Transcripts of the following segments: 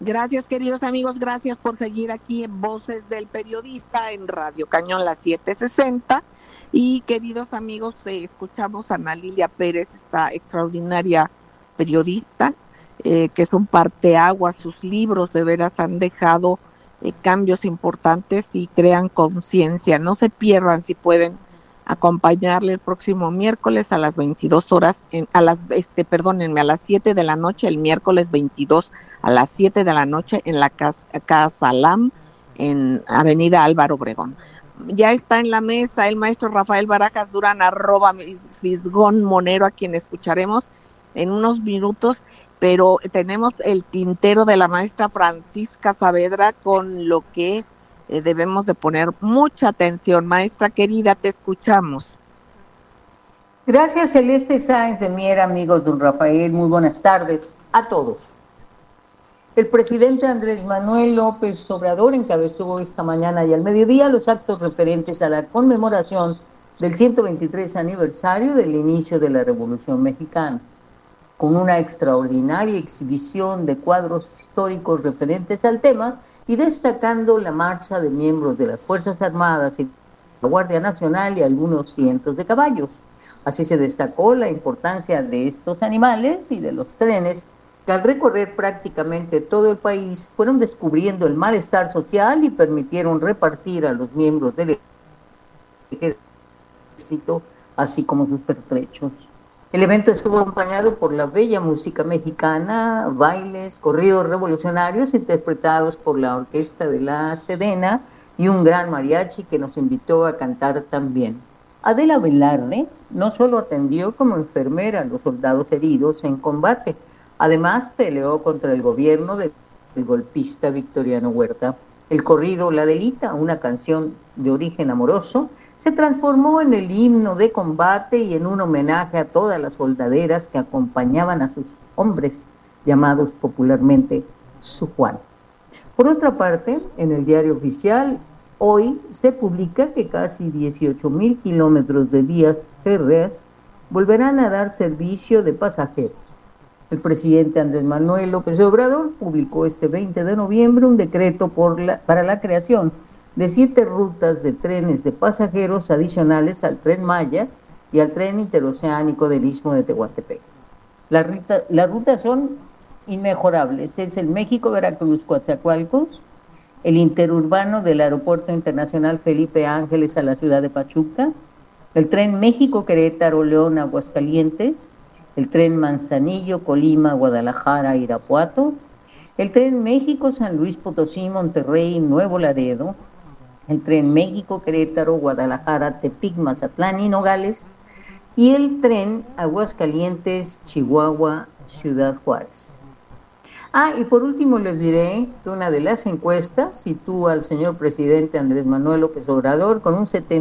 Gracias, queridos amigos, gracias por seguir aquí en Voces del Periodista en Radio Cañón, las 7:60. Y queridos amigos, escuchamos a Ana Lilia Pérez, esta extraordinaria periodista, que es un parteaguas. Sus libros de veras han dejado cambios importantes y crean conciencia. No se pierdan, si pueden, acompañarle el próximo miércoles a las 22 horas, a las 7 de la noche, el miércoles 22 a las 7 de la noche en la Casa Lam, en Avenida Álvaro Obregón. Ya está en la mesa el maestro Rafael Barajas Durán, @Fisgón Monero, a quien escucharemos en unos minutos, pero tenemos el tintero de la maestra Francisca Saavedra, con lo que debemos de poner mucha atención. Maestra querida, te escuchamos. Gracias, Celeste Sáenz de Mier, amigos don Rafael, muy buenas tardes a todos. El presidente Andrés Manuel López Obrador encabezó esta mañana y al mediodía los actos referentes a la conmemoración del 123 aniversario del inicio de la Revolución Mexicana, con una extraordinaria exhibición de cuadros históricos referentes al tema y destacando la marcha de miembros de las Fuerzas Armadas y la Guardia Nacional y algunos cientos de caballos. Así se destacó la importancia de estos animales y de los trenes que al recorrer prácticamente todo el país fueron descubriendo el malestar social y permitieron repartir a los miembros del ejército, así como sus pertrechos. El evento estuvo acompañado por la bella música mexicana, bailes, corridos revolucionarios interpretados por la orquesta de la Sedena y un gran mariachi que nos invitó a cantar también. Adela Velarde no solo atendió como enfermera a los soldados heridos en combate, además peleó contra el gobierno del golpista Victoriano Huerta. El corrido La Delita, una canción de origen amoroso, se transformó en el himno de combate y en un homenaje a todas las soldaderas que acompañaban a sus hombres, llamados popularmente su Juan. Por otra parte, en el diario oficial, hoy se publica que casi 18,000 kilómetros de vías férreas volverán a dar servicio de pasajeros. El presidente Andrés Manuel López Obrador publicó este 20 de noviembre un decreto para la creación de 7 rutas de trenes de pasajeros adicionales al Tren Maya y al Tren Interoceánico del Istmo de Tehuantepec. Las rutas son inmejorables. Es el México-Veracruz-Coatzacoalcos, el interurbano del Aeropuerto Internacional Felipe Ángeles a la ciudad de Pachuca, el Tren México-Querétaro-León-Aguascalientes, el Tren Manzanillo-Colima-Guadalajara-Irapuato, el Tren México-San Luis Potosí-Monterrey-Nuevo Laredo, el Tren México-Querétaro-Guadalajara-Tepic-Mazatlán y Nogales, y el Tren Aguascalientes-Chihuahua-Ciudad Juárez. Y por último les diré que una de las encuestas sitúa al señor presidente Andrés Manuel López Obrador con un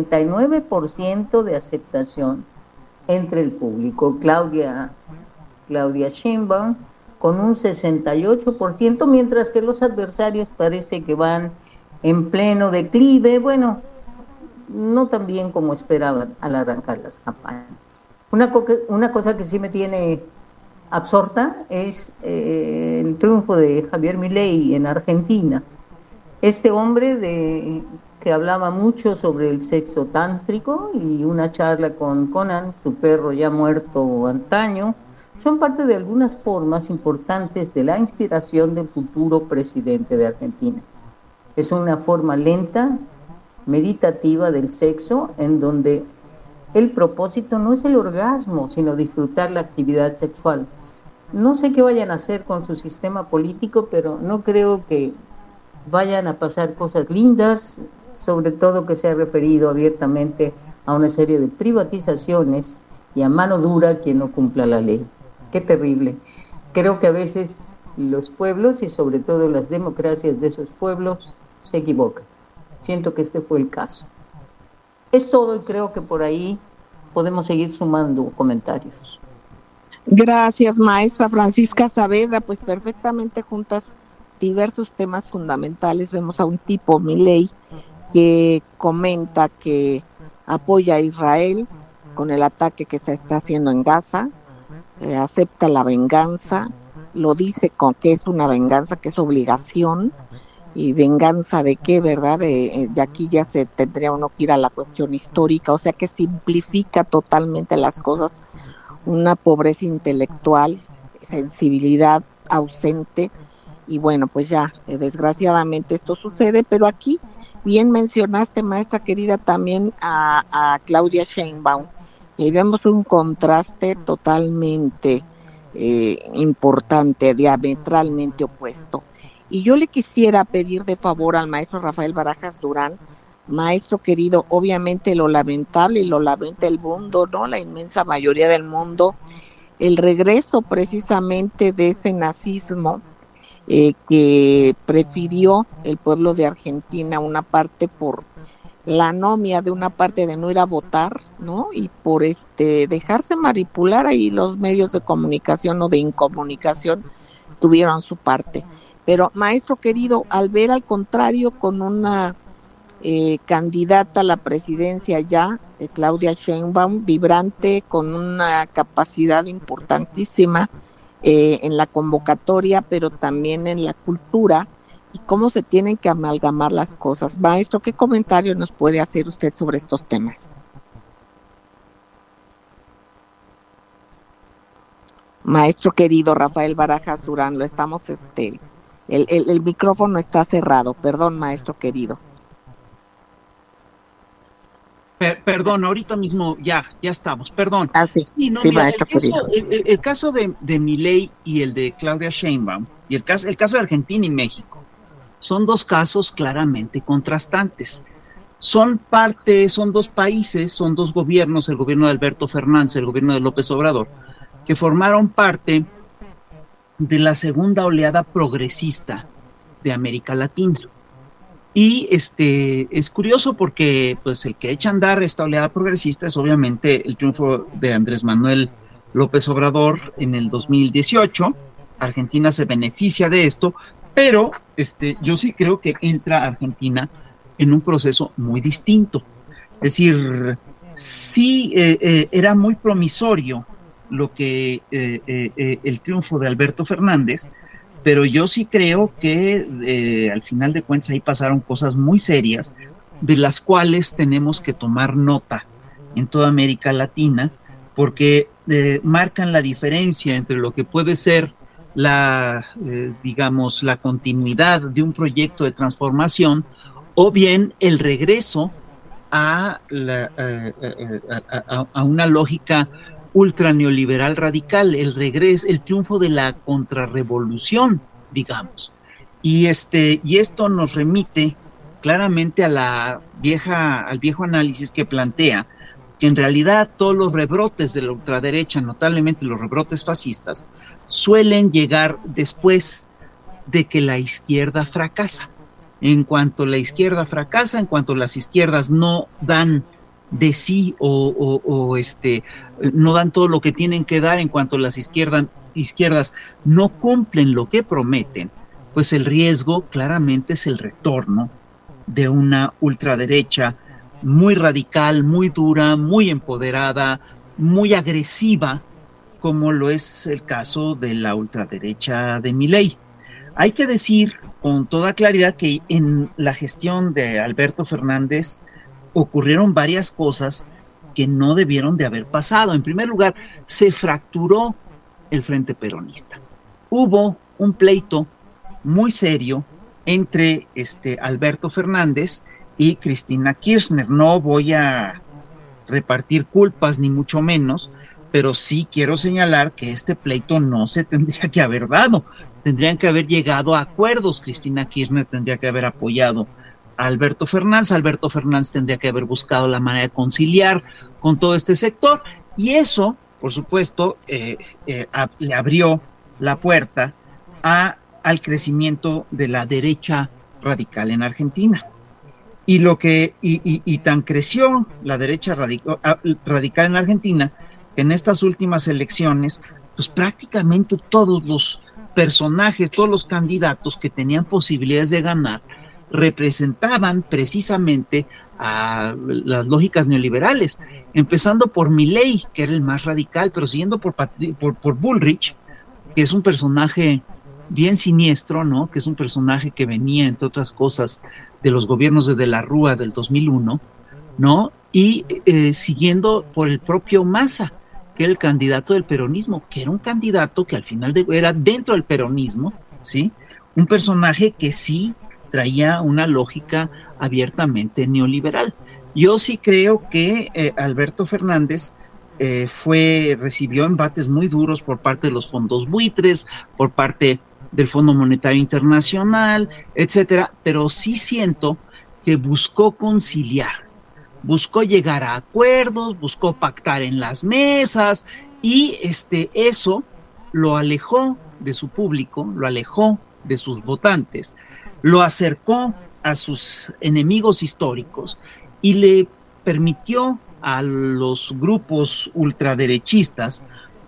79% de aceptación entre el público. Claudia Sheinbaum con un 68%, mientras que los adversarios parece que van en pleno declive, bueno, no tan bien como esperaban al arrancar las campañas. Una cosa que sí me tiene absorta es el triunfo de Javier Milei en Argentina. Este hombre que hablaba mucho sobre el sexo tántrico y una charla con Conan, su perro ya muerto antaño, son parte de algunas formas importantes de la inspiración del futuro presidente de Argentina. Es una forma lenta, meditativa del sexo, en donde el propósito no es el orgasmo, sino disfrutar la actividad sexual. No sé qué vayan a hacer con su sistema político, pero no creo que vayan a pasar cosas lindas, sobre todo que se ha referido abiertamente a una serie de privatizaciones y a mano dura quien no cumpla la ley. Qué terrible. Creo que a veces los pueblos y sobre todo las democracias de esos pueblos se equivocan. Siento que este fue el caso. Es todo y creo que por ahí podemos seguir sumando comentarios. Gracias, maestra Francisca Saavedra. Pues perfectamente juntas diversos temas fundamentales. Vemos a un tipo, Milei, que comenta que apoya a Israel con el ataque que se está haciendo en Gaza, acepta la venganza lo dice con que es una venganza, que es obligación, y venganza de qué, ¿verdad? De aquí ya se tendría uno que ir a la cuestión histórica, o sea que simplifica totalmente las cosas, una pobreza intelectual, sensibilidad ausente, y bueno, pues ya, desgraciadamente esto sucede, pero aquí bien mencionaste, maestra querida, también a Claudia Sheinbaum, y vemos un contraste totalmente importante, diametralmente opuesto. Y yo le quisiera pedir de favor al maestro Rafael Barajas Durán, maestro querido, obviamente lo lamentable y lo lamenta el mundo, ¿no? La inmensa mayoría del mundo, el regreso precisamente de ese nazismo que prefirió el pueblo de Argentina, una parte por la anomia de una parte de no ir a votar, ¿no? Y por dejarse manipular, ahí los medios de comunicación o de incomunicación tuvieron su parte. Pero, maestro querido, al ver al contrario con una candidata a la presidencia ya, Claudia Sheinbaum, vibrante, con una capacidad importantísima en la convocatoria, pero también en la cultura, y cómo se tienen que amalgamar las cosas. Maestro, ¿qué comentario nos puede hacer usted sobre estos temas? Maestro querido Rafael Barajas Durán, lo estamos, el micrófono está cerrado, perdón, maestro querido. Perdón, ahorita mismo ya estamos, perdón. Sí, mira, maestro querido. El caso de Milei y el de Claudia Sheinbaum, y el caso de Argentina y México, son dos casos claramente contrastantes. Son dos países, son dos gobiernos, el gobierno de Alberto Fernández, el gobierno de López Obrador, que formaron parte de la segunda oleada progresista de América Latina. Y es curioso porque pues el que echa a andar esta oleada progresista es obviamente el triunfo de Andrés Manuel López Obrador en el 2018. Argentina se beneficia de esto, pero yo sí creo que entra Argentina en un proceso muy distinto. Es decir, sí era muy promisorio lo que el triunfo de Alberto Fernández, pero yo sí creo que al final de cuentas ahí pasaron cosas muy serias de las cuales tenemos que tomar nota en toda América Latina, porque marcan la diferencia entre lo que puede ser digamos, la continuidad de un proyecto de transformación o bien el regreso a una lógica ultra neoliberal radical, el triunfo de la contrarrevolución, digamos. Y esto nos remite claramente al viejo análisis que plantea que en realidad todos los rebrotes de la ultraderecha, notablemente los rebrotes fascistas, suelen llegar después de que la izquierda fracasa. En cuanto la izquierda fracasa, en cuanto las izquierdas no dan de sí no dan todo lo que tienen que dar, en cuanto las izquierdas no cumplen lo que prometen, pues el riesgo claramente es el retorno de una ultraderecha muy radical, muy dura, muy empoderada, muy agresiva, como lo es el caso de la ultraderecha de Milei. Hay que decir con toda claridad que en la gestión de Alberto Fernández ocurrieron varias cosas que no debieron de haber pasado. En primer lugar, se fracturó el Frente Peronista. Hubo un pleito muy serio entre Alberto Fernández y Cristina Kirchner. No voy a repartir culpas ni mucho menos, pero sí quiero señalar que este pleito no se tendría que haber dado. Tendrían que haber llegado a acuerdos. Cristina Kirchner tendría que haber apoyado a Alberto Fernández tendría que haber buscado la manera de conciliar con todo este sector, y eso, por supuesto, le abrió la puerta al crecimiento de la derecha radical en Argentina. Y tan creció la derecha radical en Argentina que en estas últimas elecciones, pues prácticamente todos los personajes, todos los candidatos que tenían posibilidades de ganar, representaban precisamente a las lógicas neoliberales, empezando por Milei, que era el más radical, pero siguiendo por Bullrich, que es un personaje bien siniestro, ¿no? Que es un personaje que venía, entre otras cosas, de los gobiernos de la Rúa del 2001, ¿no? Y siguiendo por el propio Maza, que era el candidato del peronismo, que era un candidato que al final era dentro del peronismo, ¿sí? Un personaje que sí traía una lógica abiertamente neoliberal. Yo sí creo que Alberto Fernández recibió embates muy duros por parte de los fondos buitres, por parte del Fondo Monetario Internacional, etcétera, pero sí siento que buscó conciliar, buscó llegar a acuerdos, buscó pactar en las mesas y eso lo alejó de su público, lo alejó de sus votantes, lo acercó a sus enemigos históricos y le permitió a los grupos ultraderechistas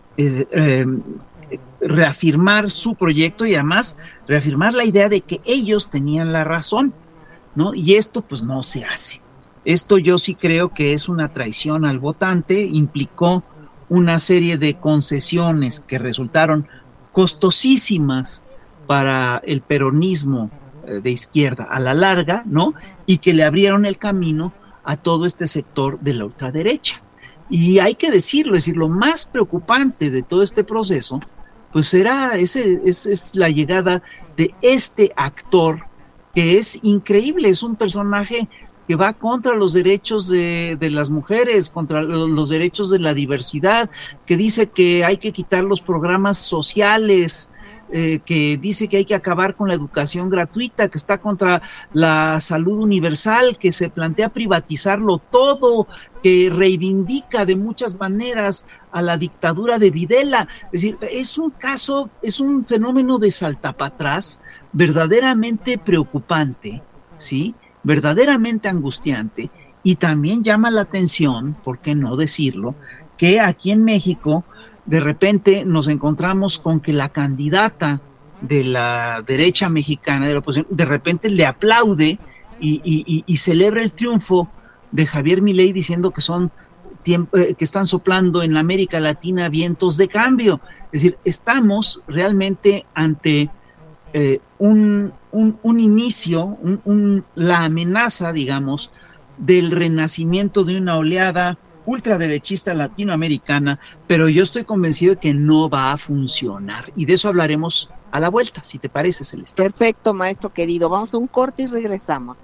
reafirmar su proyecto y además reafirmar la idea de que ellos tenían la razón, ¿no? Y esto pues no se hace. Esto yo sí creo que es una traición al votante, implicó una serie de concesiones que resultaron costosísimas para el peronismo de izquierda a la larga, ¿no? Y que le abrieron el camino a todo este sector de la ultraderecha. Y hay que decirlo, es decir, lo más preocupante de todo este proceso, pues es la llegada de este actor que es increíble, es un personaje que va contra los derechos de las mujeres, contra los derechos de la diversidad, que dice que hay que quitar los programas sociales, que dice que hay que acabar con la educación gratuita, que está contra la salud universal, que se plantea privatizarlo todo, que reivindica de muchas maneras a la dictadura de Videla. Es decir, es un fenómeno de saltapatrás verdaderamente preocupante, ¿sí? Verdaderamente angustiante, y también llama la atención, ¿por qué no decirlo?, que aquí en México de repente nos encontramos con que la candidata de la derecha mexicana, de la oposición, de repente le aplaude y celebra el triunfo de Javier Milei diciendo que que están soplando en la América Latina vientos de cambio. Es decir, estamos realmente ante un inicio, la amenaza, digamos, del renacimiento de una oleada ultraderechista latinoamericana, pero yo estoy convencido de que no va a funcionar, y de eso hablaremos a la vuelta, si te parece, Celeste. Perfecto, maestro querido. Vamos a un corte y regresamos.